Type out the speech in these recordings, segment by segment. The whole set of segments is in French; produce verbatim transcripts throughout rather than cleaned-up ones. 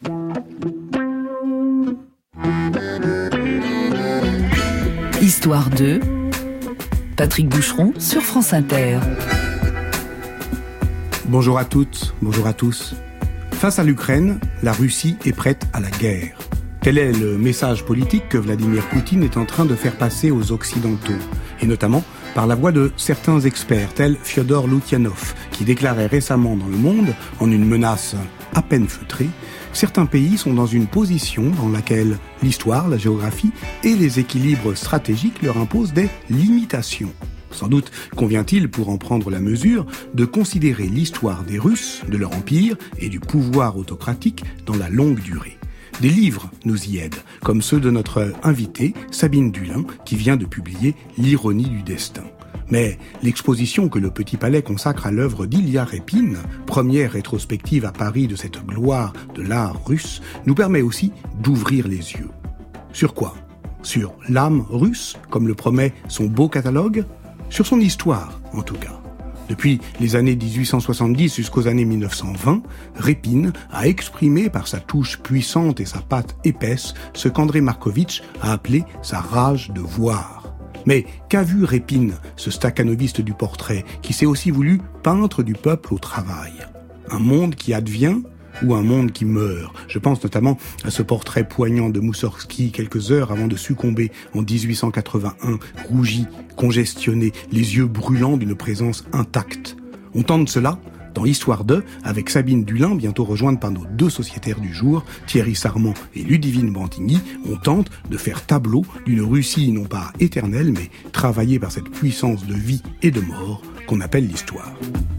Histoire deux, Patrick Boucheron sur France Inter. Bonjour à toutes, bonjour à tous. Face à l'Ukraine, la Russie est prête à la guerre. Tel est le message politique que Vladimir Poutine est en train de faire passer aux Occidentaux, et notamment par la voix de certains experts, tels Fyodor Loukyanov, qui déclarait récemment dans Le Monde, en une menace à peine feutrée, certains pays sont dans une position dans laquelle l'histoire, la géographie et les équilibres stratégiques leur imposent des limitations. Sans doute convient-il, pour en prendre la mesure, de considérer l'histoire des Russes, de leur empire et du pouvoir autocratique dans la longue durée. Des livres nous y aident, comme ceux de notre invitée, Sabine Dulin, qui vient de publier L'ironie du destin. Mais l'exposition que le Petit Palais consacre à l'œuvre d'Ilya Repin, première rétrospective à Paris de cette gloire de l'art russe, nous permet aussi d'ouvrir les yeux. Sur quoi ? Sur l'âme russe, comme le promet son beau catalogue ? Sur son histoire, en tout cas. Depuis les années dix-huit cent soixante-dix jusqu'aux années mille neuf cent vingt, Repin a exprimé par sa touche puissante et sa patte épaisse ce qu'André Markovitch a appelé sa rage de voir. Mais qu'a vu Repin, ce stakhanoviste du portrait, qui s'est aussi voulu peintre du peuple au travail ? Un monde qui advient ou un monde qui meurt ? Je pense notamment à ce portrait poignant de Moussorgsky quelques heures avant de succomber en dix-huit cent quatre-vingt-un, rougi, congestionné, les yeux brûlants d'une présence intacte. On tente cela dans Histoire deux, avec Sabine Dulin, bientôt rejointe par nos deux sociétaires du jour, Thierry Sarment et Ludivine Bantigny. On tente de faire tableau d'une Russie non pas éternelle, mais travaillée par cette puissance de vie et de mort qu'on appelle l'histoire.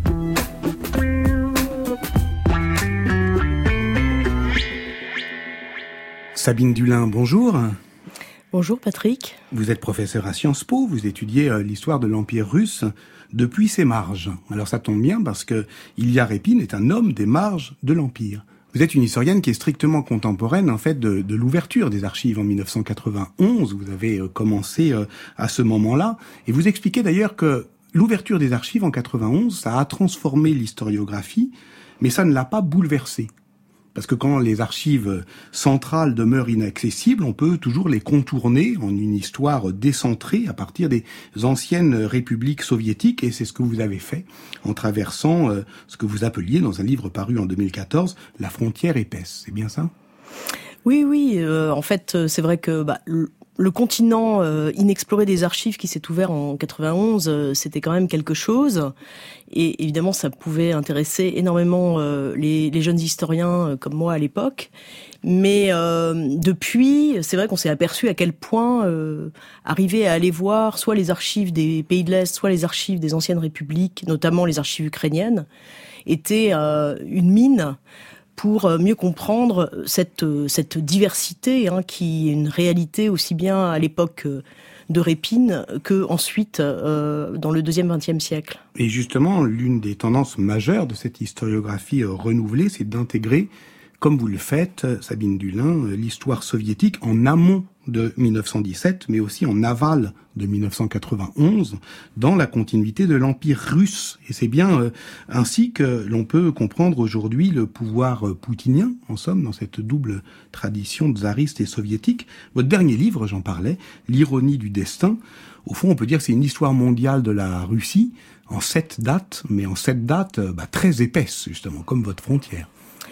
Sabine Dulin, bonjour. Bonjour Patrick. Vous êtes professeur à Sciences Po, vous étudiez euh, l'histoire de l'Empire russe depuis ses marges. Alors ça tombe bien parce que Ilya Repin est un homme des marges de l'Empire. Vous êtes une historienne qui est strictement contemporaine en fait de, de l'ouverture des archives en mille neuf cent quatre-vingt-onze. Vous avez euh, commencé euh, à ce moment-là et vous expliquez d'ailleurs que l'ouverture des archives en quatre-vingt-onze, ça a transformé l'historiographie, mais ça ne l'a pas bouleversée. Parce que quand les archives centrales demeurent inaccessibles, on peut toujours les contourner en une histoire décentrée à partir des anciennes républiques soviétiques, et c'est ce que vous avez fait en traversant euh, ce que vous appeliez dans un livre paru en deux mille quatorze, la frontière épaisse. C'est bien ça ? Oui, oui. Euh, en fait, c'est vrai que bah, le, le continent euh, inexploré des archives qui s'est ouvert en quatre-vingt-onze, euh, c'était quand même quelque chose. Et évidemment, ça pouvait intéresser énormément euh, les, les jeunes historiens euh, comme moi à l'époque. Mais euh, depuis, c'est vrai qu'on s'est aperçu à quel point euh, arriver à aller voir soit les archives des pays de l'Est, soit les archives des anciennes républiques, notamment les archives ukrainiennes, était euh, une mine pour mieux comprendre cette, cette diversité hein, qui est une réalité aussi bien à l'époque de Repin que ensuite euh, dans le deuxième vingtième siècle. Et justement, l'une des tendances majeures de cette historiographie euh, renouvelée, c'est d'intégrer, comme vous le faites, Sabine Dulin, l'histoire soviétique en amont de mille neuf cent dix-sept, mais aussi en aval de mille neuf cent quatre-vingt-onze, dans la continuité de l'Empire russe. Et c'est bien euh, ainsi que l'on peut comprendre aujourd'hui le pouvoir euh, poutinien, en somme, dans cette double tradition tsariste et soviétique. Votre dernier livre, j'en parlais, L'ironie du destin, au fond, on peut dire que c'est une histoire mondiale de la Russie, en sept dates, mais en sept dates euh, bah, très épaisses, justement, comme votre frontière.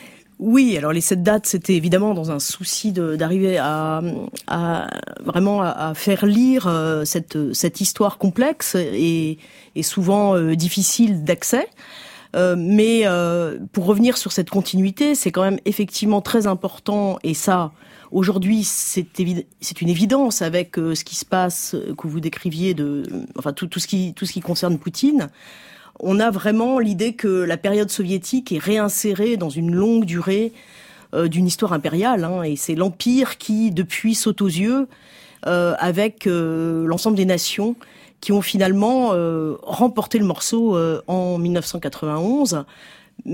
Oui, alors les sept dates, c'était évidemment dans un souci de, d'arriver à, à vraiment à, à faire lire euh, cette, cette histoire complexe et, et souvent euh, difficile d'accès. Euh, mais euh, pour revenir sur cette continuité, c'est quand même effectivement très important, et ça, aujourd'hui, c'est, évi- c'est une évidence avec euh, ce qui se passe, euh, que vous décriviez, de, enfin tout, tout ce qui, tout ce qui concerne Poutine. On a vraiment l'idée que la période soviétique est réinsérée dans une longue durée euh, d'une histoire impériale, hein, et c'est l'Empire qui, depuis, saute aux yeux euh, avec euh, l'ensemble des nations qui ont finalement euh, remporté le morceau euh, en mille neuf cent quatre-vingt-onze. Mais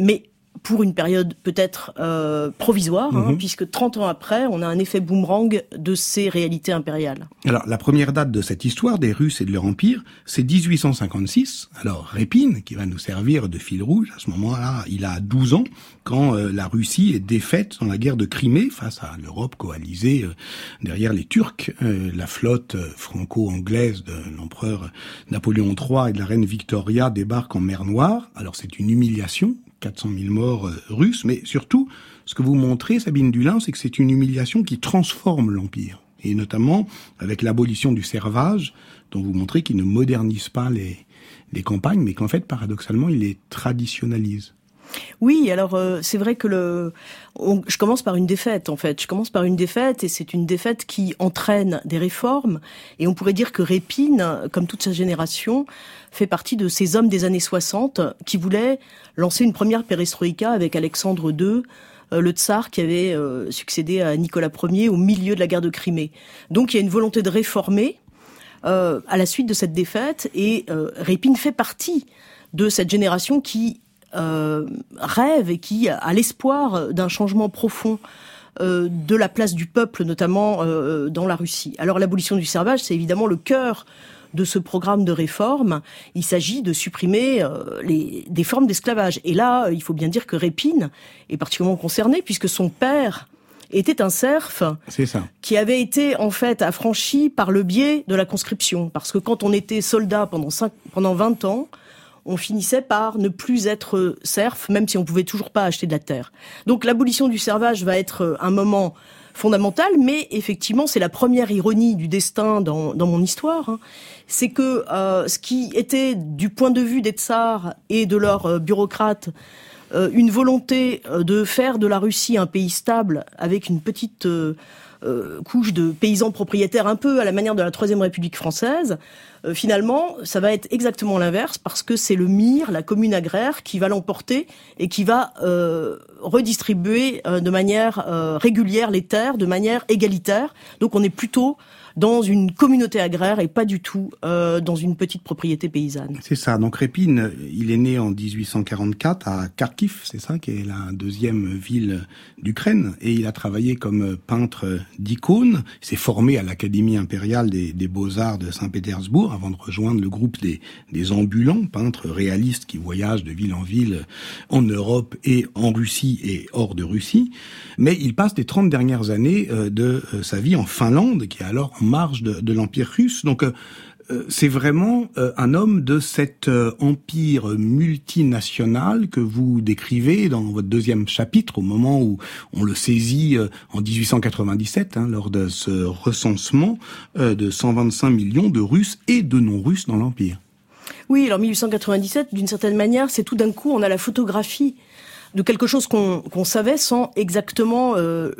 pour une période peut-être euh, provisoire, hein, mmh. puisque trente ans après, on a un effet boomerang de ces réalités impériales. Alors, la première date de cette histoire des Russes et de leur empire, c'est dix-huit cent cinquante-six. Alors, Répine, qui va nous servir de fil rouge, à ce moment-là, il a douze ans, quand euh, la Russie est défaite dans la guerre de Crimée, face à l'Europe coalisée euh, derrière les Turcs. Euh, la flotte euh, franco-anglaise de l'empereur Napoléon trois et de la reine Victoria débarque en mer Noire. Alors, c'est une humiliation, quatre cent mille morts euh, russes, mais surtout, ce que vous montrez, Sabine Dulin, c'est que c'est une humiliation qui transforme l'Empire. Et notamment avec l'abolition du servage, dont vous montrez qu'il ne modernise pas les, les campagnes, mais qu'en fait, paradoxalement, il les traditionnalise. Oui, alors euh, c'est vrai que le, on, je commence par une défaite en fait. Je commence par une défaite et c'est une défaite qui entraîne des réformes. Et on pourrait dire que Répine, comme toute sa génération, fait partie de ces hommes des années soixante qui voulaient lancer une première perestroïka avec Alexandre deux, euh, le tsar qui avait euh, succédé à Nicolas Ier au milieu de la guerre de Crimée. Donc il y a une volonté de réformer euh, à la suite de cette défaite et euh, Répine fait partie de cette génération qui Euh, rêve et qui a l'espoir d'un changement profond euh, de la place du peuple, notamment euh, dans la Russie. Alors l'abolition du servage, c'est évidemment le cœur de ce programme de réforme. Il s'agit de supprimer euh, les, des formes d'esclavage. Et là, il faut bien dire que Répine est particulièrement concerné, puisque son père était un serf c'est ça. Qui avait été en fait affranchi par le biais de la conscription. Parce que quand on était soldat pendant, cinq, pendant vingt ans, on finissait par ne plus être serf, même si on pouvait toujours pas acheter de la terre. Donc l'abolition du servage va être un moment fondamental, mais effectivement, c'est la première ironie du destin dans, dans mon histoire. Hein. C'est que euh, ce qui était, du point de vue des tsars et de leurs euh, bureaucrates, euh, une volonté de faire de la Russie un pays stable avec une petite euh, euh, couche de paysans propriétaires, un peu à la manière de la Troisième République française, Euh, finalement, ça va être exactement l'inverse parce que c'est le M I R, la commune agraire, qui va l'emporter et qui va euh, redistribuer euh, de manière euh, régulière les terres, de manière égalitaire. Donc on est plutôt dans une communauté agraire et pas du tout euh, dans une petite propriété paysanne. C'est ça. Donc Répine, il est né en dix-huit cent quarante-quatre à Kharkiv, c'est ça, qui est la deuxième ville d'Ukraine, et il a travaillé comme peintre d'icônes. Il s'est formé à l'Académie impériale des, des beaux-arts de Saint-Pétersbourg avant de rejoindre le groupe des, des ambulants, peintres réalistes qui voyagent de ville en ville en Europe et en Russie et hors de Russie. Mais il passe les trente dernières années euh, de euh, sa vie en Finlande, qui est alors en marge de, de l'Empire russe. Donc euh, c'est vraiment euh, un homme de cet euh, empire multinational que vous décrivez dans votre deuxième chapitre, au moment où on le saisit euh, en dix-huit cent quatre-vingt-dix-sept, hein, lors de ce recensement euh, de cent vingt-cinq millions de Russes et de non-Russes dans l'Empire. Oui, alors dix-huit cent quatre-vingt-dix-sept, d'une certaine manière, c'est tout d'un coup, on a la photographie de quelque chose qu'on, qu'on savait sans exactement euh,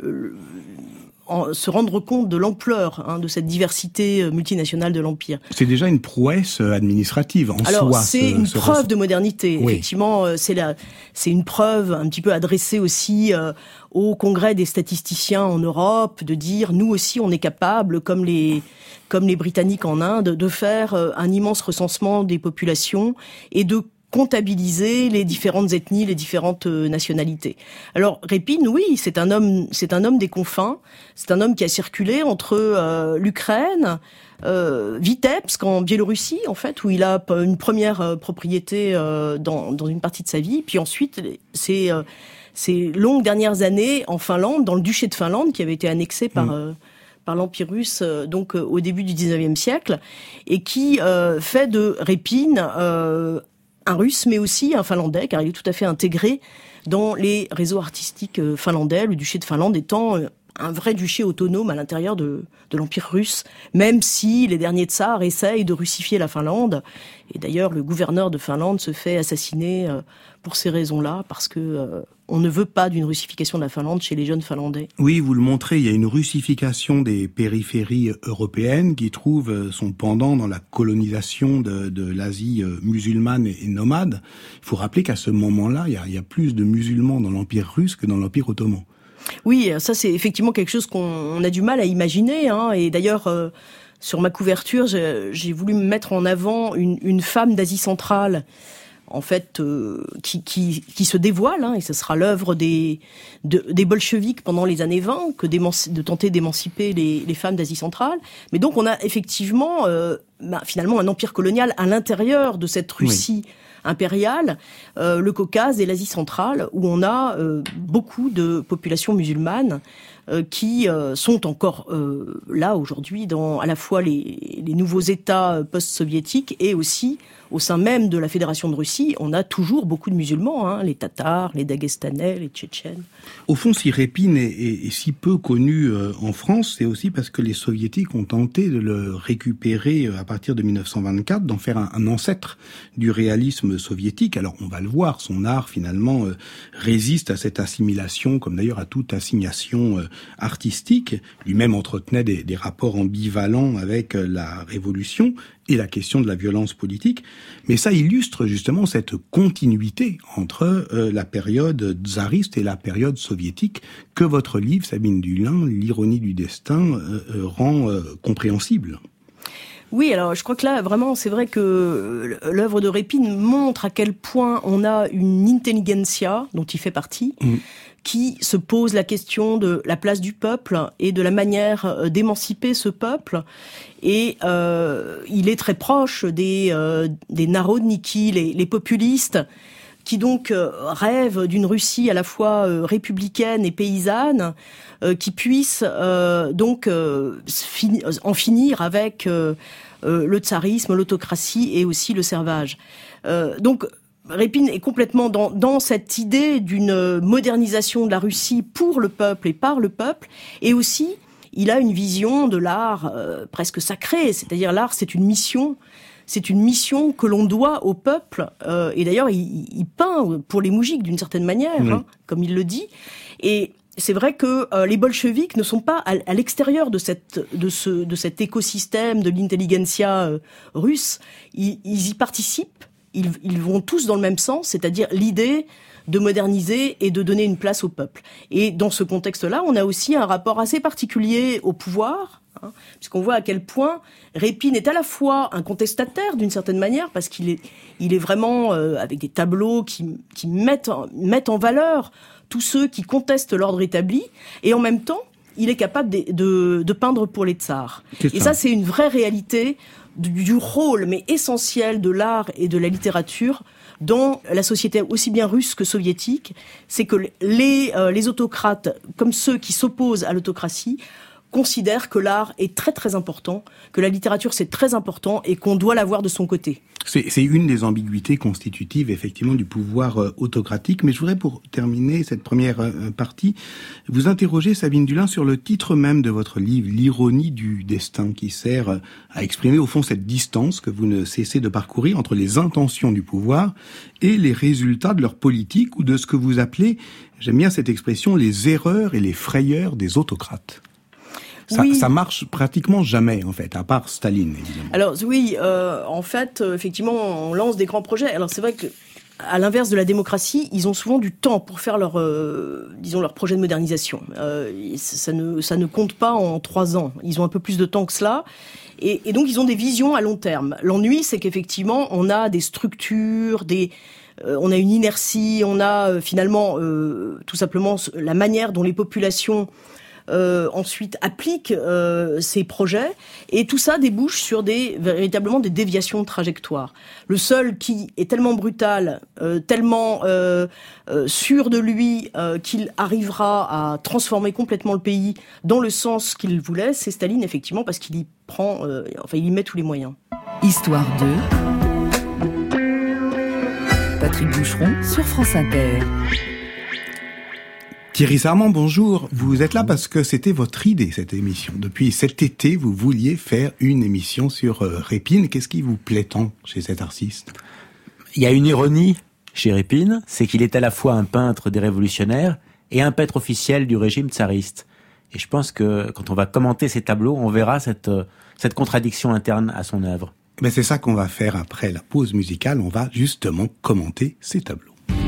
en, se rendre compte de l'ampleur hein, de cette diversité multinationale de l'Empire. C'est déjà une prouesse administrative en Alors, soi. Alors, c'est ce, une ce preuve ressent... de modernité. Oui. Effectivement, euh, c'est, la, c'est une preuve un petit peu adressée aussi euh, au Congrès des statisticiens en Europe, de dire, nous aussi, on est capable, comme les... comme les Britanniques en Inde, de faire euh, un immense recensement des populations et de comptabiliser les différentes ethnies, les différentes euh, nationalités. Alors Répine, oui, c'est un homme, c'est un homme des confins. C'est un homme qui a circulé entre euh, l'Ukraine, euh, Vitebsk en Biélorussie, en fait, où il a une première euh, propriété euh, dans, dans une partie de sa vie, puis ensuite c'est euh, ces longues dernières années en Finlande, dans le duché de Finlande, qui avait été annexé par mmh. euh, par l'Empire russe, euh, donc euh, au début du dix-neuvième siècle, et qui euh, fait de Répine euh, un Russe, mais aussi un Finlandais, car il est tout à fait intégré dans les réseaux artistiques finlandais, le duché de Finlande étant un vrai duché autonome à l'intérieur de, de l'Empire russe, même si les derniers tsars essayent de russifier la Finlande. Et d'ailleurs, le gouverneur de Finlande se fait assassiner pour ces raisons-là, parce que euh, on ne veut pas d'une russification de la Finlande chez les jeunes Finlandais. Oui, vous le montrez, il y a une russification des périphéries européennes qui trouve son pendant dans la colonisation de, de l'Asie musulmane et nomade. Il faut rappeler qu'à ce moment-là, il y a, il y a plus de musulmans dans l'Empire russe que dans l'Empire ottoman. Oui, ça c'est effectivement quelque chose qu'on a du mal à imaginer, hein. Et d'ailleurs, euh, sur ma couverture, j'ai, j'ai voulu mettre en avant une, une femme d'Asie centrale, en fait, euh, qui, qui, qui se dévoile, hein, et ce sera l'œuvre des, de, des bolcheviks pendant les années vingt, que de tenter d'émanciper les, les femmes d'Asie centrale. Mais donc, on a effectivement, euh, bah, finalement, un empire colonial à l'intérieur de cette Russie oui. impériale, euh, le Caucase et l'Asie centrale, où on a euh, beaucoup de populations musulmanes euh, qui euh, sont encore euh, là aujourd'hui, dans à la fois les, les nouveaux États post-soviétiques et aussi au sein même de la Fédération de Russie, on a toujours beaucoup de musulmans, hein, les Tatars, les Daguestanais, les Tchétchènes. Au fond, si Répine est, est, est si peu connu euh, en France, c'est aussi parce que les Soviétiques ont tenté de le récupérer euh, à partir de dix-neuf cent vingt-quatre, d'en faire un, un ancêtre du réalisme soviétique. Alors, on va le voir, son art, finalement, euh, résiste à cette assimilation, comme d'ailleurs à toute assignation euh, artistique. Lui-même entretenait des, des rapports ambivalents avec euh, la Révolution et la question de la violence politique. Mais ça illustre justement cette continuité entre euh, la période tsariste et la période soviétique que votre livre, Sabine Dulin, L'ironie du destin, euh, euh, rend euh, compréhensible. Oui, alors je crois que là, vraiment, c'est vrai que l'œuvre de Répine montre à quel point on a une intelligentsia, dont il fait partie, mmh. qui se pose la question de la place du peuple et de la manière d'émanciper ce peuple. Et euh, il est très proche des, euh, des narodniki, les, les populistes, qui donc euh, rêvent d'une Russie à la fois euh, républicaine et paysanne, euh, qui puisse euh, donc euh, fini, en finir avec euh, euh, le tsarisme, l'autocratie et aussi le servage. Euh, donc Répine est complètement dans, dans cette idée d'une modernisation de la Russie pour le peuple et par le peuple, et aussi il a une vision de l'art euh, presque sacré, c'est-à-dire l'art c'est une mission. C'est une mission que l'on doit au peuple, euh, et d'ailleurs il, il peint pour les moujiks d'une certaine manière, oui. hein, comme il le dit. Et c'est vrai que euh, les bolcheviks ne sont pas à, à l'extérieur de cette de ce de cet écosystème de l'intelligentsia euh, russe. Ils, ils y participent. Ils, ils vont tous dans le même sens, c'est-à-dire l'idée de moderniser et de donner une place au peuple. Et dans ce contexte-là, on a aussi un rapport assez particulier au pouvoir, hein, puisqu'on voit à quel point Répine est à la fois un contestataire d'une certaine manière, parce qu'il est, il est vraiment euh, avec des tableaux qui, qui mettent, en, mettent en valeur tous ceux qui contestent l'ordre établi, et en même temps, il est capable de, de, de peindre pour les tsars. Et ça, c'est une vraie réalité du, du rôle, mais essentiel, de l'art et de la littérature dans la société aussi bien russe que soviétique. C'est que les, euh, les autocrates, comme ceux qui s'opposent à l'autocratie, considèrent que l'art est très très important, que la littérature c'est très important et qu'on doit l'avoir de son côté. C'est, c'est une des ambiguïtés constitutives effectivement du pouvoir euh, autocratique. Mais je voudrais, pour terminer cette première euh, partie, vous interroger, Sabine Dulin, sur le titre même de votre livre, L'ironie du destin, qui sert euh, à exprimer au fond cette distance que vous ne cessez de parcourir entre les intentions du pouvoir et les résultats de leur politique, ou de ce que vous appelez, j'aime bien cette expression, les erreurs et les frayeurs des autocrates. Ça, oui. ça marche pratiquement jamais, en fait, à part Staline, évidemment. Alors oui, euh, en fait, euh, effectivement, on lance des grands projets. Alors c'est vrai que, à l'inverse de la démocratie, ils ont souvent du temps pour faire leur, euh, disons, leur projet de modernisation. Euh, ça ne, ça ne compte pas en trois ans. Ils ont un peu plus de temps que cela. Et, et donc, ils ont des visions à long terme. L'ennui, c'est qu'effectivement, on a des structures, des... Euh, on a une inertie, on a euh, finalement, euh, tout simplement, la manière dont les populations... Euh, ensuite applique euh, ces projets, et tout ça débouche sur des véritablement des déviations de trajectoire. Le seul qui est tellement brutal, euh, tellement euh, euh, sûr de lui euh, qu'il arrivera à transformer complètement le pays dans le sens qu'il voulait, c'est Staline, effectivement, parce qu'il y prend, euh, enfin il y met tous les moyens. Histoire deux. Patrick Boucheron sur France Inter. Thierry Sarment, bonjour. Vous êtes là parce que c'était votre idée, cette émission. Depuis cet été, vous vouliez faire une émission sur euh, Répine. Qu'est-ce qui vous plaît tant chez cet artiste ? Il y a une ironie chez Répine, c'est qu'il est à la fois un peintre des révolutionnaires et un peintre officiel du régime tsariste. Et je pense que quand on va commenter ces tableaux, on verra cette, euh, cette contradiction interne à son œuvre. Ben c'est ça qu'on va faire après la pause musicale. On va justement commenter ces tableaux.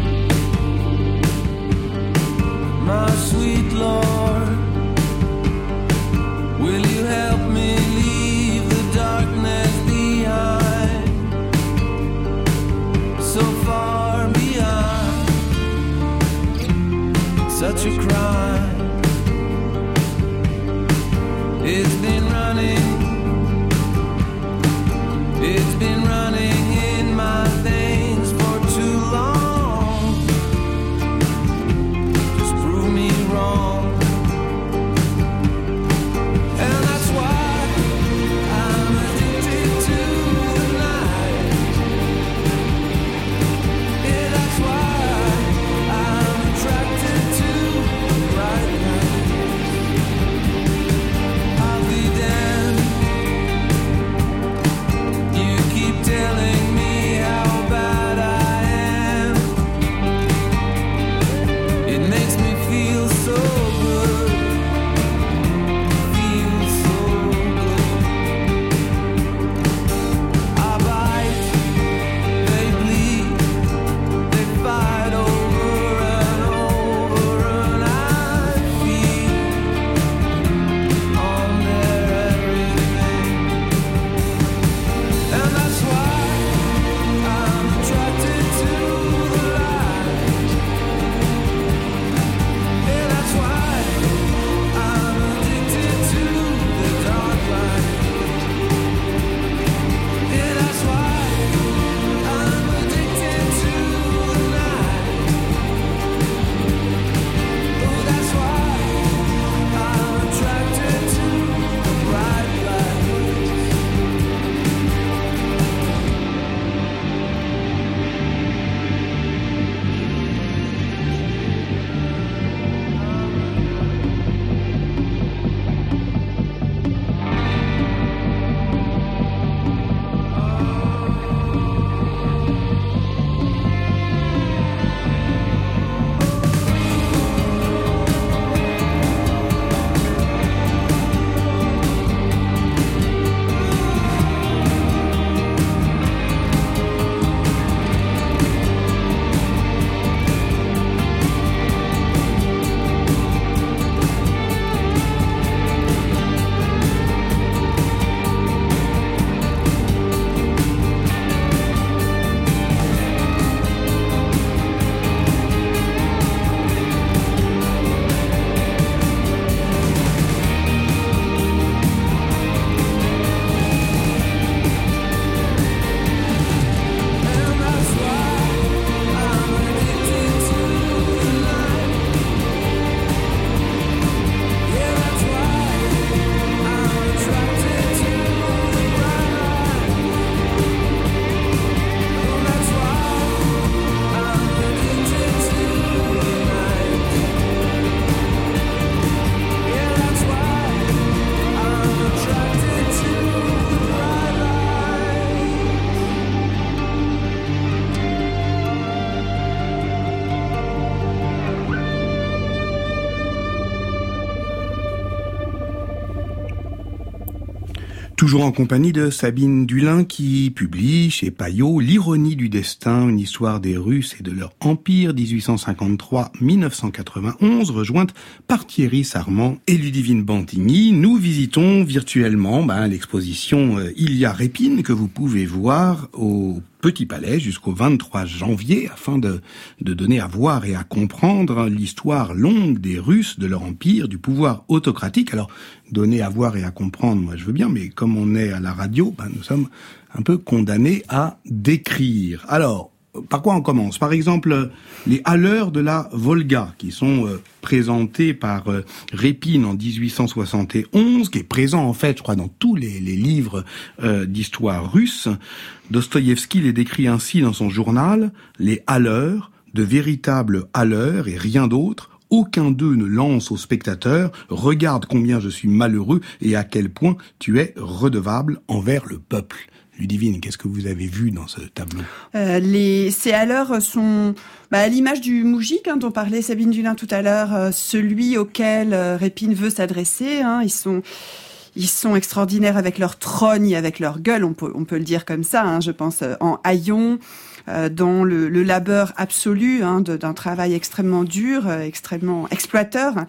My sweet Lord, will you help me leave the darkness behind? So far Toujours en compagnie de Sabine Dulin qui publie chez Payot L'ironie du destin, une histoire des Russes et de leur empire dix-huit cent cinquante-trois à dix-neuf cent quatre-vingt-onze, rejointe par Thierry Sarment et Ludivine Bantigny. Nous visitons virtuellement ben, l'exposition euh, Ilya Répine que vous pouvez voir au Petit Palais jusqu'au vingt-trois janvier afin de, de donner à voir et à comprendre l'histoire longue des Russes, de leur empire, du pouvoir autocratique. Alors, donner à voir et à comprendre, moi je veux bien, mais comme on est à la radio, ben, nous sommes un peu condamnés à décrire. Alors, par quoi on commence ? Par exemple, les haleurs de la Volga, qui sont euh, présentés par euh, Répine en dix-huit cent soixante et onze, qui est présent en fait, je crois, dans tous les, les livres euh, d'histoire russe. Dostoïevski les décrit ainsi dans son journal, les haleurs, de véritables haleurs et rien d'autre. Aucun d'eux ne lance au spectateur « Regarde combien je suis malheureux et à quel point tu es redevable envers le peuple ». Ludivine, qu'est-ce que vous avez vu dans ce tableau ? euh, les, Ces haleurs sont bah, à l'image du moujik hein, dont parlait Sabine Dulin tout à l'heure, euh, celui auquel euh, Répine veut s'adresser. Hein, ils sont... Ils sont extraordinaires avec leur trogne, avec leur gueule, on peut, on peut le dire comme ça, hein, je pense euh, en haillons, euh, dans le, le labeur absolu hein, de, d'un travail extrêmement dur, euh, extrêmement exploiteur,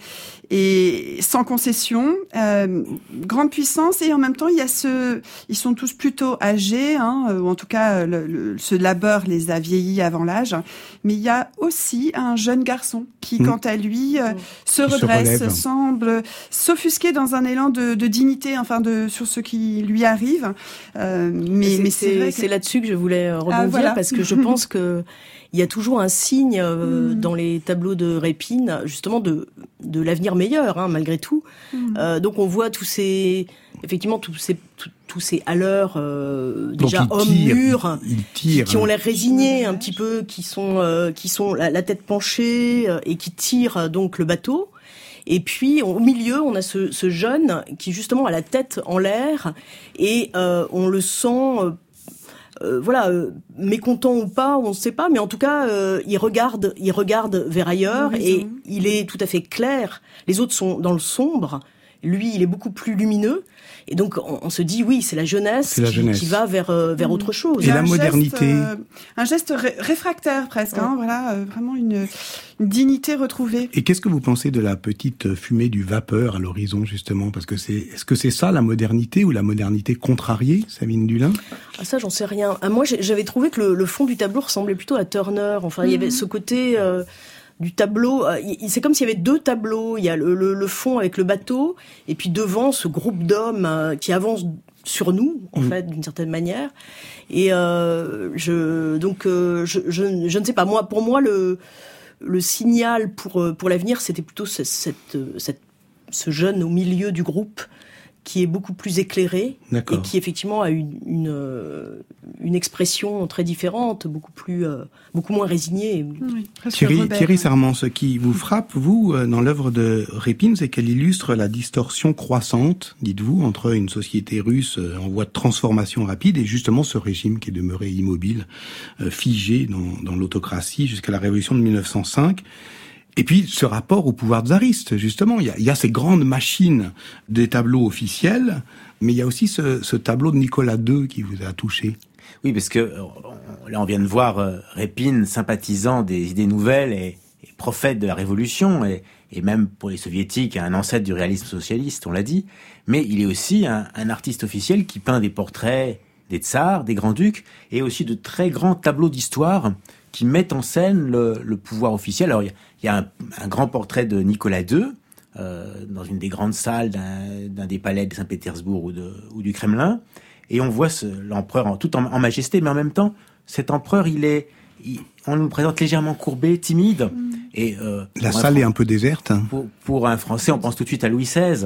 et sans concession, euh, grande puissance, et en même temps, il y a ce... Ils sont tous plutôt âgés, hein, ou en tout cas, le, le, ce labeur les a vieillis avant l'âge, mais il y a aussi un jeune garçon qui, mmh. quant à lui, euh, se qui redresse, se semble s'offusquer dans un élan de, de dignité, enfin de sur ce qui lui arrive. Euh, mais c'est, mais c'est, c'est, vrai que... c'est là-dessus que je voulais rebondir ah, voilà. parce que je pense que il y a toujours un signe euh, mmh. dans les tableaux de Répine, justement de de l'avenir meilleur, hein, malgré tout. Mmh. Euh, donc on voit tous ces effectivement tous ces tous, tous ces haleurs euh, déjà hommes mûrs qui, qui ont l'air résignés un petit peu, qui sont euh, qui sont la, la tête penchée euh, et qui tirent donc le bateau. Et puis, au milieu, on a ce, ce jeune qui, justement, a la tête en l'air et euh, on le sent, euh, euh, voilà, euh, mécontent ou pas, on ne sait pas, mais en tout cas, euh, il regarde, il regarde vers ailleurs oui, et il est tout à fait clair. Les autres sont dans le sombre. Lui, il est beaucoup plus lumineux. Et donc, on, on se dit, oui, c'est la jeunesse, c'est la qui, jeunesse. qui va vers, euh, vers mmh. autre chose. Et la modernité. Geste, euh, un geste ré- réfractaire, presque. Ouais. Hein, voilà, euh, vraiment une, une dignité retrouvée. Et qu'est-ce que vous pensez de la petite fumée du vapeur à l'horizon, justement ? Parce que c'est, est-ce que c'est ça, la modernité, ou la modernité contrariée, Sabine Dulin ? Ah, ça, j'en sais rien. Ah, moi, j'avais trouvé que le, le fond du tableau ressemblait plutôt à Turner. Enfin, mmh. il y avait ce côté... Euh, du tableau, c'est comme s'il y avait deux tableaux. Il y a le, le, le fond avec le bateau, et puis devant ce groupe d'hommes euh, qui avancent sur nous, en mmh. fait, d'une certaine manière. Et euh, je, donc, euh, je, je, je ne sais pas. Moi, pour moi, le, le signal pour pour l'avenir, c'était plutôt ce, cette, cette, ce jeune au milieu du groupe qui est beaucoup plus éclairé D'accord. et qui effectivement a une, une, une expression très différente, beaucoup plus, euh, beaucoup moins résignée. Oui, Thierry, rebelle, Thierry ouais. Sarment, ce qui vous frappe, vous, dans l'œuvre de Répine, c'est qu'elle illustre la distorsion croissante, dites-vous, entre une société russe en voie de transformation rapide et justement ce régime qui est demeuré immobile, euh, figé dans, dans l'autocratie jusqu'à la révolution de mille neuf cent cinq. Et puis, ce rapport au pouvoir tsariste, justement. Il y a, il y a ces grandes machines des tableaux officiels, mais il y a aussi ce, ce tableau de Nicolas deux qui vous a touché. Oui, parce que là, on vient de voir euh, Répine sympathisant des idées nouvelles et, et prophète de la révolution, et, et même pour les soviétiques, un ancêtre du réalisme socialiste, on l'a dit. Mais il est aussi un, un artiste officiel qui peint des portraits des tsars, des grands-ducs, et aussi de très grands tableaux d'histoire qui mettent en scène le, le pouvoir officiel. Alors, il y a, il y a un, un grand portrait de Nicolas deux, euh, dans une des grandes salles d'un, d'un des palais de Saint-Pétersbourg ou, de, ou du Kremlin, et on voit ce, l'empereur en, tout en, en majesté, mais en même temps, cet empereur, il est, il, on nous le présente légèrement courbé, timide. Mmh. Et, euh, La salle un, est un peu déserte. Hein. Pour, pour un Français, on pense tout de suite à Louis seize.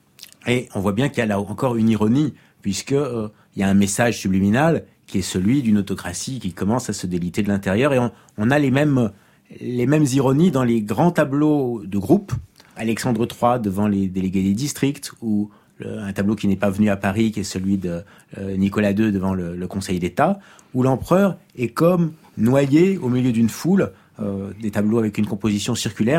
Et on voit bien qu'il y a là encore une ironie, puisque euh, il y a un message subliminal qui est celui d'une autocratie qui commence à se déliter de l'intérieur. Et on, on a les mêmes, les mêmes ironies dans les grands tableaux de groupe. Alexandre trois devant les délégués des districts, ou le, un tableau qui n'est pas venu à Paris, qui est celui de euh, Nicolas deux devant le, le Conseil d'État, où l'empereur est comme noyé au milieu d'une foule, euh, des tableaux avec une composition circulaire, où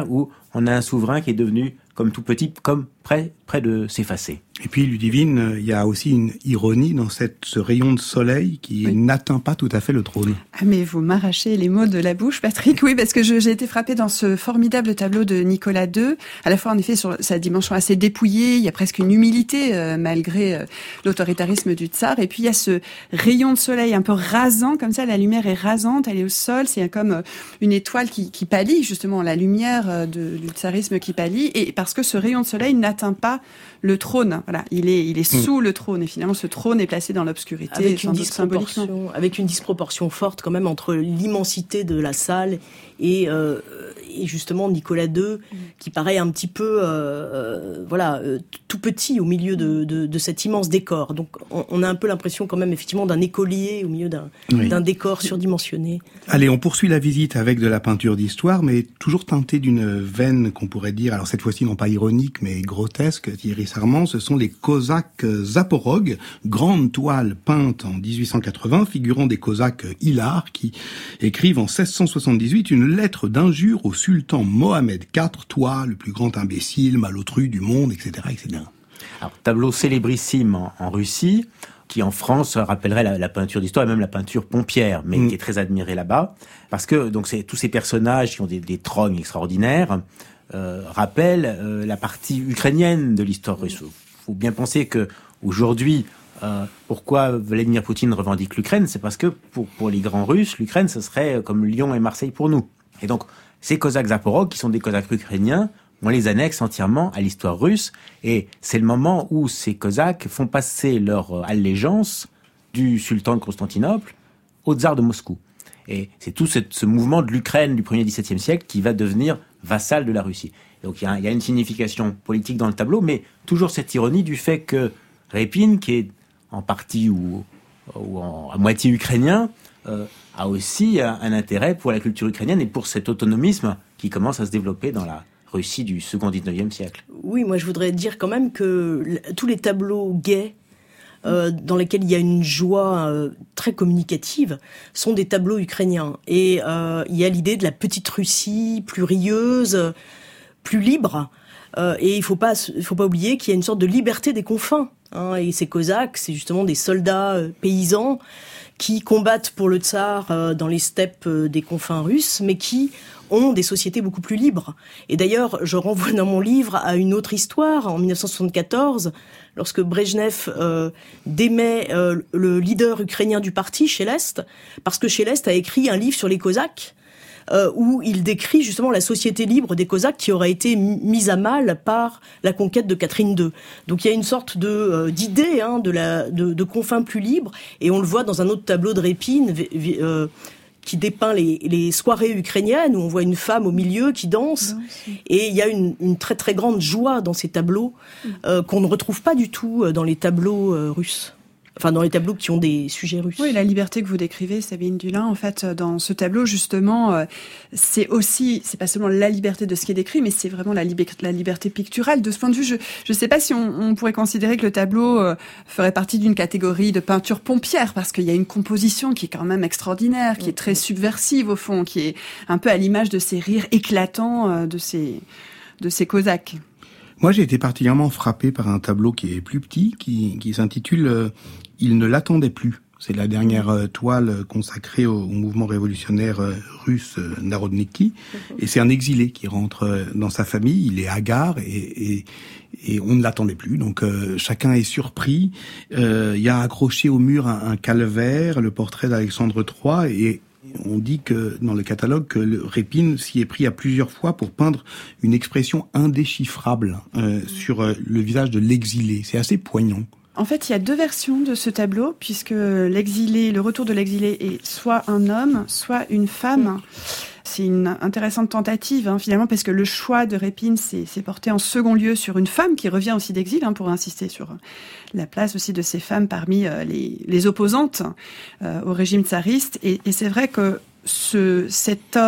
on a un souverain qui est devenu, comme tout petit, comme près, près de s'effacer. Et puis, Ludivine, il y a aussi une ironie dans cette, ce rayon de soleil qui oui. n'atteint pas tout à fait le trône. Ah mais vous m'arrachez les mots de la bouche, Patrick. Oui, parce que je, j'ai été frappée dans ce formidable tableau de Nicolas deux, à la fois en effet sur sa dimension assez dépouillée, il y a presque une humilité euh, malgré euh, l'autoritarisme du tsar, et puis il y a ce rayon de soleil un peu rasant, comme ça, la lumière est rasante, elle est au sol, c'est comme euh, une étoile qui, qui pâlit, justement, la lumière euh, de, du tsarisme qui pâlit, et parce que ce rayon de soleil n'atteint pas le trône. Voilà, il est, il est sous mmh. le trône, et finalement ce trône est placé dans l'obscurité, avec une disproportion, avec une disproportion forte quand même entre l'immensité de la salle et, euh, et justement Nicolas deux, mmh. qui paraît un petit peu, euh, voilà, euh, tout petit au milieu de, de, de cet immense décor. Donc on, on a un peu l'impression quand même effectivement d'un écolier au milieu d'un, oui. d'un décor surdimensionné. Allez, on poursuit la visite avec de la peinture d'histoire, mais toujours teintée d'une veine qu'on pourrait dire, alors cette fois-ci non pas ironique, mais grotesque, Thierry Sarment, ce sont les Cosaques Zaporogues, grande toile peinte en dix-huit cent quatre-vingts, figurant des Cosaques hilars qui écrivent en seize cent soixante-dix-huit une lettre d'injure au sultan Mohamed quatre, toi, le plus grand imbécile, malotru du monde, et cetera, et cetera. Alors, tableau célébrissime en, en Russie, qui en France rappellerait la, la peinture d'histoire et même la peinture pompière, mais mmh. qui est très admirée là-bas, parce que donc c'est tous ces personnages qui ont des, des trognes extraordinaires euh, rappellent euh, la partie ukrainienne de l'histoire russe. Il faut bien penser que aujourd'hui, euh, pourquoi Vladimir Poutine revendique l'Ukraine, c'est parce que pour pour les grands Russes, l'Ukraine ce serait comme Lyon et Marseille pour nous. Et donc ces Cosaques Zaporogues, qui sont des Cosaques ukrainiens, on les annexe entièrement à l'histoire russe, et c'est le moment où ces Cosaques font passer leur allégeance du sultan de Constantinople au tsar de Moscou. Et c'est tout ce, ce mouvement de l'Ukraine du premier dix-septième siècle qui va devenir vassal de la Russie. Donc il y a, il y a une signification politique dans le tableau, mais toujours cette ironie du fait que Répine, qui est en partie ou, ou en, à moitié ukrainien, euh, a aussi un, un intérêt pour la culture ukrainienne et pour cet autonomisme qui commence à se développer dans la Russie du second dix-neuvième siècle. Oui, moi je voudrais dire quand même que tous les tableaux gays euh, dans lesquels il y a une joie euh, très communicative sont des tableaux ukrainiens. Et euh, il y a l'idée de la petite Russie plus rieuse, plus libre. Euh, et il faut pas, il faut pas oublier qu'il y a une sorte de liberté des confins. Hein, et ces Cosaques, c'est justement des soldats euh, paysans qui combattent pour le tsar euh, dans les steppes euh, des confins russes, mais qui ont des sociétés beaucoup plus libres. Et d'ailleurs, je renvoie dans mon livre à une autre histoire, en dix-neuf cent soixante-quatorze, lorsque Brejnev euh, démet euh, le leader ukrainien du parti, Chelest, parce que Chelest a écrit un livre sur les Cosaques, euh, où il décrit justement la société libre des Cosaques qui aurait été m- mise à mal par la conquête de Catherine deux. Donc il y a une sorte de euh, d'idée hein, de, la, de, de confins plus libres, et on le voit dans un autre tableau de Répine, euh, qui dépeint les, les soirées ukrainiennes, où on voit une femme au milieu qui danse. danse. Et il y a une, une très très grande joie dans ces tableaux euh, qu'on ne retrouve pas du tout dans les tableaux euh, russes. Enfin, dans les tableaux qui ont des sujets russes. Oui, la liberté que vous décrivez, Sabine Dulin, en fait, dans ce tableau, justement, euh, c'est aussi, c'est pas seulement la liberté de ce qui est décrit, mais c'est vraiment la, liber- la liberté picturale. De ce point de vue, je ne sais pas si on, on pourrait considérer que le tableau euh, ferait partie d'une catégorie de peinture pompière, parce qu'il y a une composition qui est quand même extraordinaire, qui est très subversive, au fond, qui est un peu à l'image de ces rires éclatants euh, de ces, de ces Cosaques. Moi, j'ai été particulièrement frappé par un tableau qui est plus petit, qui, qui s'intitule euh, « Il ne l'attendait plus ». C'est la dernière euh, toile consacrée au, au mouvement révolutionnaire euh, russe euh, Narodniki. Et c'est un exilé qui rentre euh, dans sa famille. Il est hagard et, et, et on ne l'attendait plus. Donc euh, chacun est surpris. Euh, il y a accroché au mur un, un calvaire, le portrait d'Alexandre trois, et on dit que dans le catalogue que le Répine s'y est pris à plusieurs fois pour peindre une expression indéchiffrable euh, sur euh, le visage de l'exilé. C'est assez poignant. En fait, il y a deux versions de ce tableau, puisque l'exilé, le retour de l'exilé est soit un homme, soit une femme. C'est une intéressante tentative, hein, finalement, parce que le choix de Répine s'est, s'est porté en second lieu sur une femme qui revient aussi d'exil, hein, pour insister sur la place aussi de ces femmes parmi euh, les, les opposantes euh, au régime tsariste. Et, et c'est vrai que ce, cet homme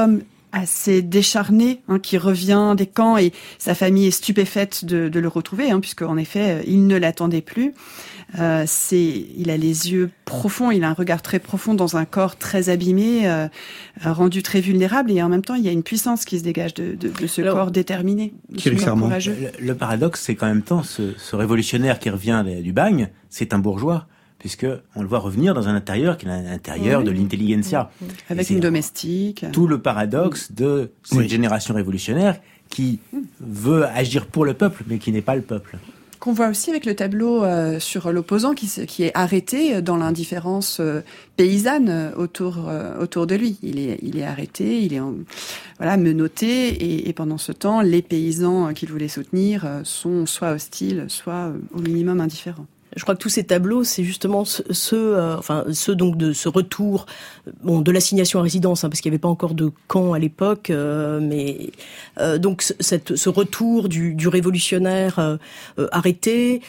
assez décharné, hein, qui revient des camps et sa famille est stupéfaite de, de le retrouver, hein, puisque en effet, il ne l'attendait plus. Euh, c'est, il a les yeux profonds, il a un regard très profond dans un corps très abîmé, euh, rendu très vulnérable, et en même temps, il y a une puissance qui se dégage de, de, de ce Alors, corps déterminé, de ce corps courageux. Le, le paradoxe, c'est qu'en même temps, ce, ce révolutionnaire qui revient du bagne, c'est un bourgeois, puisque on le voit revenir dans un intérieur qui est un intérieur oui. de l'intelligentsia. Avec une domestique. Tout le paradoxe de cette oui. génération révolutionnaire qui veut agir pour le peuple, mais qui n'est pas le peuple. Qu'on voit aussi avec le tableau euh, sur l'opposant qui, qui est arrêté dans l'indifférence euh, paysanne autour euh, autour de lui. Il est il est arrêté, il est en, voilà menotté et, et pendant ce temps, les paysans qu'il voulait soutenir euh, sont soit hostiles, soit euh, au minimum indifférents. Je crois que tous ces tableaux, c'est justement ceux, ceux euh, enfin ceux donc de ce retour, bon, de l'assignation à résidence, hein, parce qu'il n'y avait pas encore de camp à l'époque, euh, mais euh, donc cette, ce retour du, du révolutionnaire euh, euh, arrêté,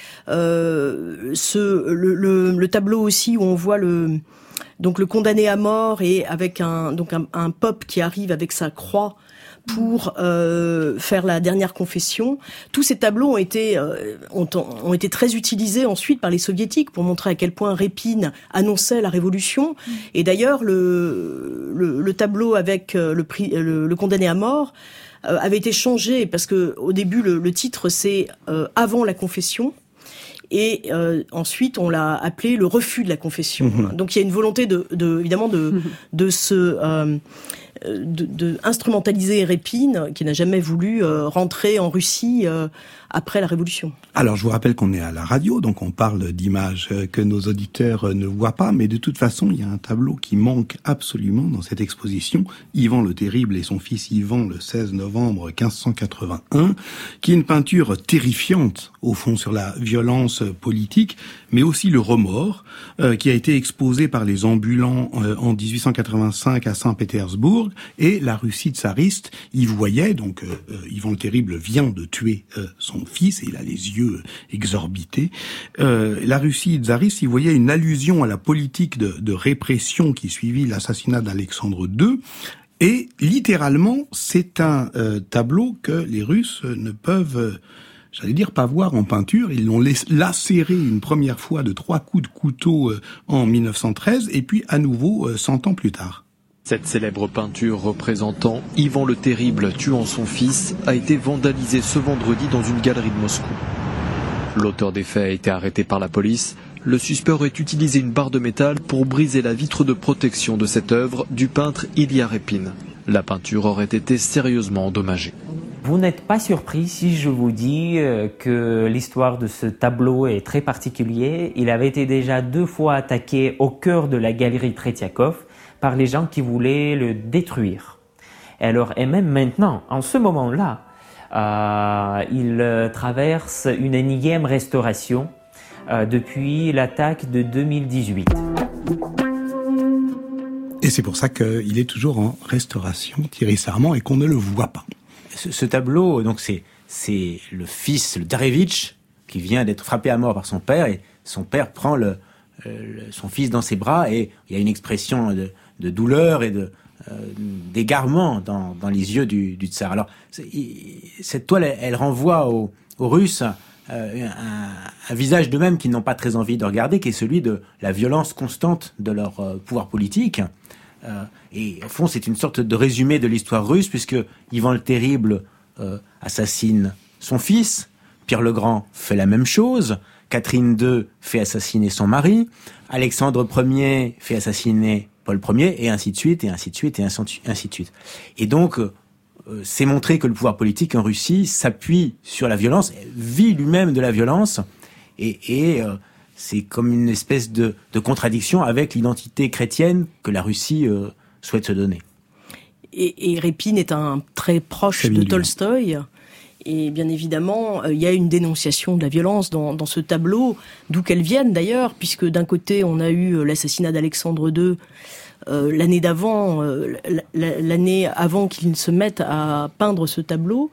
euh, ce le, le, le tableau aussi où on voit le donc le condamné à mort et avec un donc un, un pope qui arrive avec sa croix pour euh, faire la dernière confession. Tous ces tableaux ont été euh, ont, ont été très utilisés ensuite par les soviétiques pour montrer à quel point Répine annonçait la révolution. Mmh. Et d'ailleurs, le, le, le tableau avec le, prix, le, le condamné à mort euh, avait été changé parce que au début le, le titre c'est euh, avant la confession. Et euh, ensuite, on l'a appelé le refus de la confession. Mmh. Donc, il y a une volonté de, de évidemment, de, mmh. de se euh, de, de instrumentaliser Répine, qui n'a jamais voulu euh, rentrer en Russie euh, après la Révolution. Alors, je vous rappelle qu'on est à la radio, donc on parle d'images que nos auditeurs ne voient pas, mais de toute façon, il y a un tableau qui manque absolument dans cette exposition, Ivan le Terrible et son fils Ivan, le seize novembre quinze cent quatre-vingt-un, qui est une peinture terrifiante, au fond, sur la violence politique, mais aussi le remords, euh, qui a été exposé par les ambulants euh, en dix-huit cent quatre-vingt-cinq à Saint-Pétersbourg, et la Russie tsariste y voyait, donc euh, Ivan le Terrible vient de tuer euh, son fils, et il a les yeux exorbités, euh, la Russie tsariste y voyait une allusion à la politique de, de répression qui suivit l'assassinat d'Alexandre deux, et littéralement, c'est un euh, tableau que les Russes ne peuvent... Euh, J'allais dire pas voir en peinture, ils l'ont lacéré une première fois de trois coups de couteau en mille neuf cent treize et puis à nouveau cent ans plus tard. Cette célèbre peinture représentant Ivan le Terrible tuant son fils a été vandalisée ce vendredi dans une galerie de Moscou. L'auteur des faits a été arrêté par la police. Le suspect aurait utilisé une barre de métal pour briser la vitre de protection de cette œuvre du peintre Ilya Répine. La peinture aurait été sérieusement endommagée. Vous n'êtes pas surpris si je vous dis que l'histoire de ce tableau est très particulier. Il avait été déjà deux fois attaqué au cœur de la galerie Tretiakov par les gens qui voulaient le détruire. Et alors, et même maintenant, en ce moment-là, euh, il traverse une énième restauration euh, depuis l'attaque de deux mille dix-huit. Et c'est pour ça qu'il est toujours en restauration, Thierry Sarment, et qu'on ne le voit pas. Ce, ce tableau, donc c'est c'est le fils, le Darevitch, qui vient d'être frappé à mort par son père, et son père prend le, le son fils dans ses bras, et il y a une expression de, de douleur et de euh, d'égarement dans dans les yeux du, du tsar. Alors cette toile, elle, elle renvoie aux, aux Russes euh, un, un visage d'eux-mêmes qu'ils n'ont pas très envie de regarder, qui est celui de la violence constante de leur euh, pouvoir politique. Euh, et au fond, c'est une sorte de résumé de l'histoire russe, puisque Ivan le Terrible euh, assassine son fils, Pierre le Grand fait la même chose, Catherine deux fait assassiner son mari, Alexandre Ier fait assassiner Paul Ier, et ainsi de suite, et ainsi de suite, et ainsi de suite. Et donc, euh, c'est montrer que le pouvoir politique en Russie s'appuie sur la violence, vit lui-même de la violence, et, et euh, c'est comme une espèce de, de contradiction avec l'identité chrétienne que la Russie euh, souhaite se donner. Et, et Répine est un très proche de Tolstoï. Et bien évidemment, il y a une dénonciation de la violence dans, dans ce tableau, d'où qu'elle vienne d'ailleurs, puisque d'un côté, on a eu l'assassinat d'Alexandre deux euh, l'année d'avant, euh, l'année avant qu'il se mette à peindre ce tableau.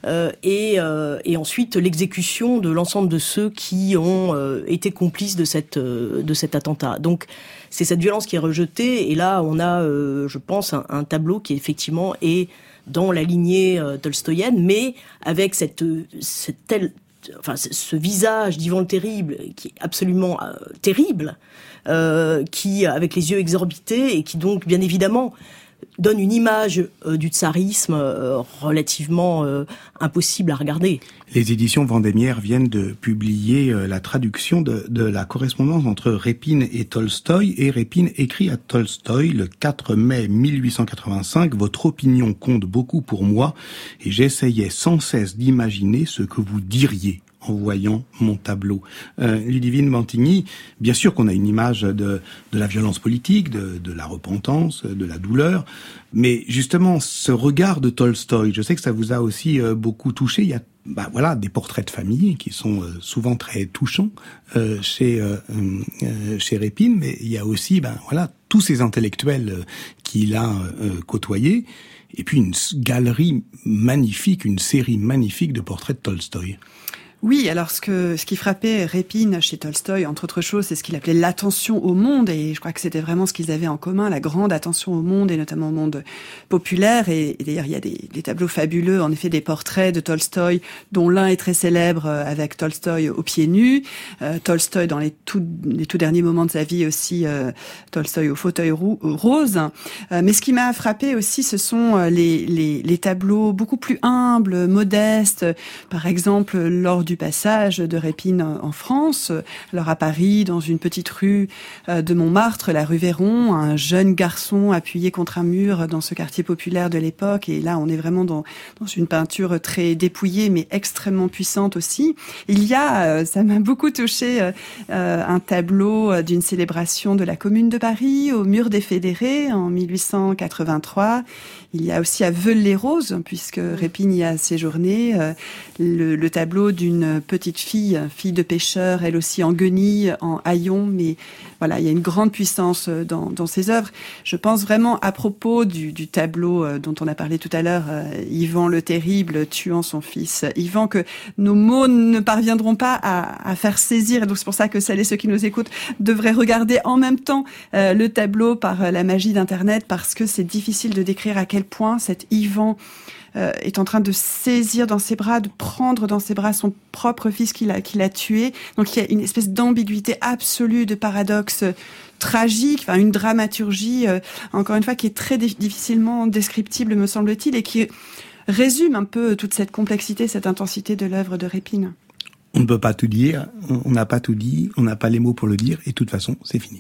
euh, et, euh, et ensuite l'exécution de l'ensemble de ceux qui ont euh, été complices de cette euh, de cet attentat. Donc c'est cette violence qui est rejetée, et là on a, euh, je pense, un, un tableau qui effectivement est dans la lignée euh, tolstoïenne, mais avec cette cette telle Enfin, ce visage d'Ivan le Terrible qui est absolument euh, terrible, euh, qui avec les yeux exorbités et qui donc bien évidemment donne une image euh, du tsarisme euh, relativement euh, impossible à regarder. Les éditions Vendémiaire viennent de publier euh, la traduction de, de la correspondance entre Répine et Tolstoï, et Répine écrit à Tolstoï le quatre mai mille huit cent quatre-vingt-cinq « Votre opinion compte beaucoup pour moi, et j'essayais sans cesse d'imaginer ce que vous diriez en voyant mon tableau. Euh, Ludivine Mantigny, bien sûr qu'on a une image de, de la violence politique, de, de la repentance, de la douleur, mais justement, ce regard de Tolstoï, je sais que ça vous a aussi euh, beaucoup touché. Il y a bah, voilà, des portraits de famille qui sont euh, souvent très touchants euh, chez, euh, euh, chez Répine, mais il y a aussi ben, voilà, tous ces intellectuels euh, qu'il a euh, côtoyés, et puis une galerie magnifique, une série magnifique de portraits de Tolstoï. Oui, alors ce que ce qui frappait Répine chez Tolstoï, entre autres choses, c'est ce qu'il appelait l'attention au monde, et je crois que c'était vraiment ce qu'ils avaient en commun, la grande attention au monde, et notamment au monde populaire. Et, et d'ailleurs, il y a des, des tableaux fabuleux, en effet, des portraits de Tolstoï, dont l'un est très célèbre avec Tolstoï aux pieds nus, euh, Tolstoï dans les tout, les tout derniers moments de sa vie aussi, euh, Tolstoï au fauteuil rou- rose. Euh, mais ce qui m'a frappé aussi, ce sont les, les, les tableaux beaucoup plus humbles, modestes, par exemple, lors du passage de Répine en France, alors à Paris, dans une petite rue de Montmartre, la rue Véron, un jeune garçon appuyé contre un mur dans ce quartier populaire de l'époque, et là on est vraiment dans, dans une peinture très dépouillée mais extrêmement puissante aussi. Il y a, ça m'a beaucoup touché, un tableau d'une célébration de la Commune de Paris au mur des Fédérés en mille huit cent quatre-vingt-trois. Il y a aussi à Veules-les-Roses, puisque Répine y a séjourné, le, le tableau d'une petite fille, fille de pêcheur, elle aussi en guenille, en haillons, mais voilà, il y a une grande puissance dans, dans ses œuvres. Je pense vraiment à propos du, du tableau dont on a parlé tout à l'heure, Ivan le Terrible tuant son fils. Ivan, que nos mots ne parviendront pas à, à faire saisir, et donc c'est pour ça que celles et ceux qui nous écoutent devraient regarder en même temps euh, le tableau par la magie d'Internet, parce que c'est difficile de décrire à quel point cet Ivan euh, est en train de saisir dans ses bras, de prendre dans ses bras son propre fils qu'il a, qu'il a tué. Donc il y a une espèce d'ambiguïté absolue, de paradoxe tragique, enfin une dramaturgie, euh, encore une fois, qui est très dé- difficilement descriptible, me semble-t-il, et qui résume un peu toute cette complexité, cette intensité de l'œuvre de Répine. On ne peut pas tout dire, on n'a pas tout dit, on n'a pas les mots pour le dire, et de toute façon, c'est fini.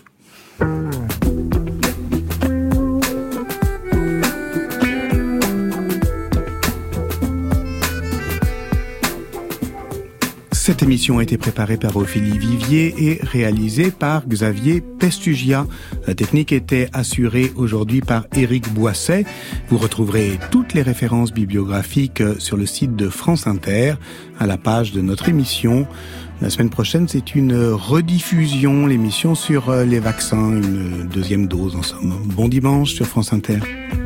Cette émission a été préparée par Ophélie Vivier et réalisée par Xavier Pestugia. La technique était assurée aujourd'hui par Éric Boisset. Vous retrouverez toutes les références bibliographiques sur le site de France Inter, à la page de notre émission. La semaine prochaine, c'est une rediffusion, l'émission sur les vaccins, une deuxième dose en somme. Bon dimanche sur France Inter.